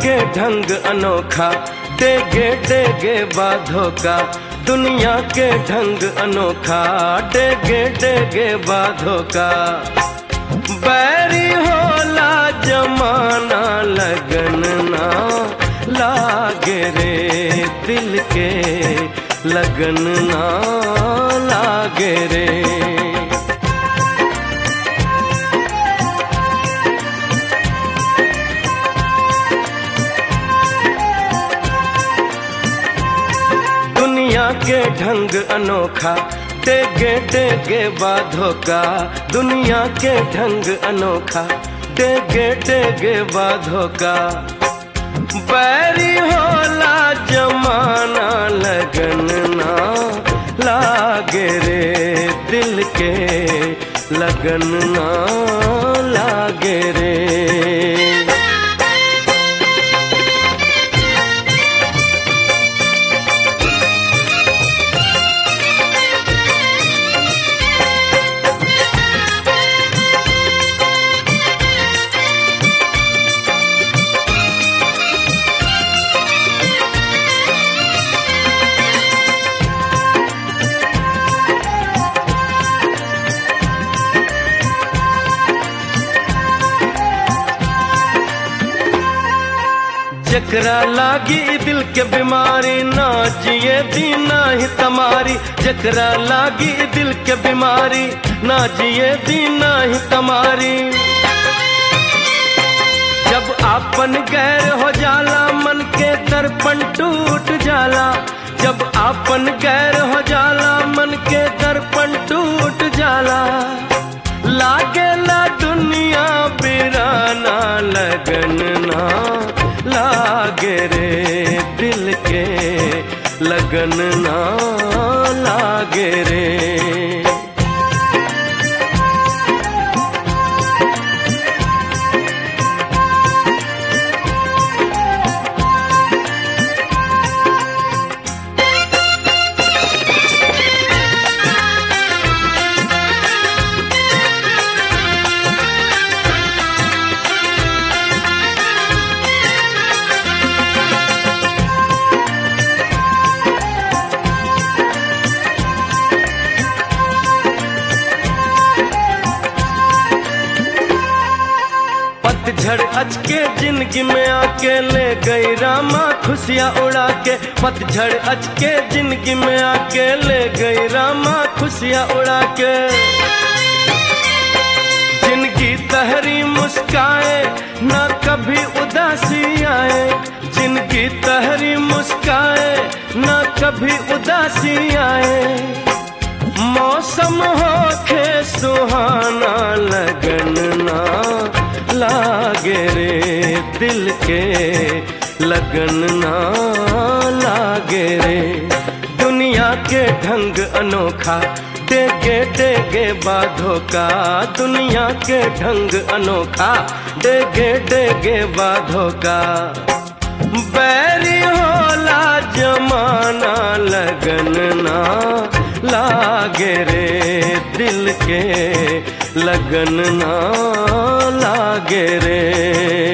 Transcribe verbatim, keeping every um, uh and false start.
के ढंग अनोखा, डेगे डेगे बाधों का। दुनिया के ढंग अनोखा, डेगे डेगे बाधों का। बैरी होला जमाना, लगन ना लागे रे दिल के, लगन ना लागे रे। दुनिया के ढंग अनोखा, डेगे डेगे बाधों का। दुनिया के ढंग अनोखा, डेगे डेगे बाधों का। बैरी होला जमाना, लगन ना लागे रे दिल के, लगन ना लागे रे। जकरा लागी दिल के बीमारी, ना जिए दीना ही तमारी। जकरा लागी दिल के बीमारी, ना जिए दीना ही तमारी। जब आपन गैर हो जाला, मन के दर्पण टूट जाला। जब आपन गैर हो जाला, मन के दर्पण टूट जाला। लागे ला दुनिया बिराना, लगन ना लागे रे दिल के, लगन ना लागे रे। पतझड़ अचके जिंदगी में आके ले गई रामा खुशियाँ उड़ा के। पतझड़ अचके जिंदगी में आके ले गई रामा खुशियाँ उड़ा के। जिंदगी तहरी मुस्काए, ना कभी उदासी आए। जिंदगी तहरी मुस्काए, ना कभी उदासी आए। मौसम होखे सुहाना, लगन ना लागे रे दिल के, लगन ना लागे रे। दुनिया के ढंग अनोखा, डेगे डेगे बाधों का। दुनिया के ढंग अनोखा, डेगे डेगे बाधों का। बैरी होला जमाना, लगन ना लागे रे दिल के, लगन ना लागे रे।